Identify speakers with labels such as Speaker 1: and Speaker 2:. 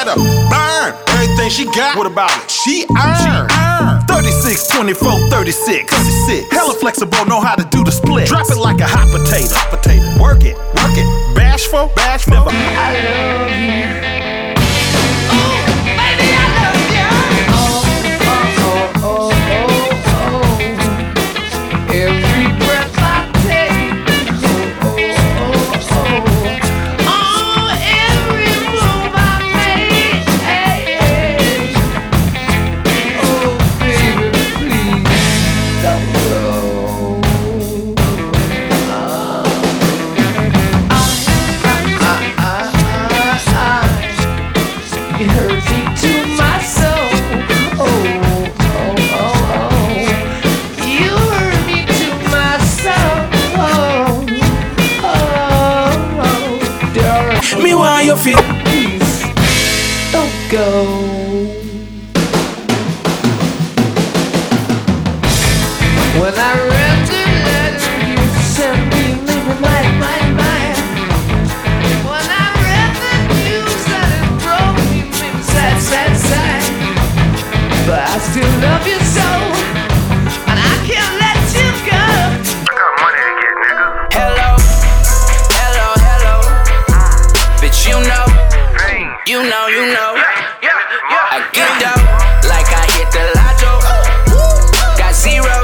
Speaker 1: her burn everything she got. What about it? She earned 36, 24, 36. Hella flexible, know how to do the split. Drop it like a hot potato. Work it. Bashful, never.
Speaker 2: I love you.
Speaker 3: Your feet,
Speaker 2: please don't go. When I read the letter you sent me, made me mine. When I read the news that it broke me, made me sad. But I still love you so, and I can't let you go.
Speaker 4: I got money to get, nigga.
Speaker 3: hello. Bitch, you know. I get down like I hit the lotto. Got zero